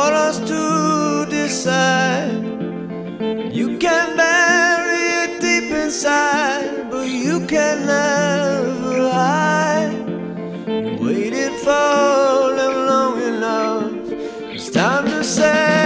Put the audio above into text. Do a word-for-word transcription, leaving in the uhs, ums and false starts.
us to decide. You can bury it deep inside, but you can never hide. You waited for them long enough. It's time to say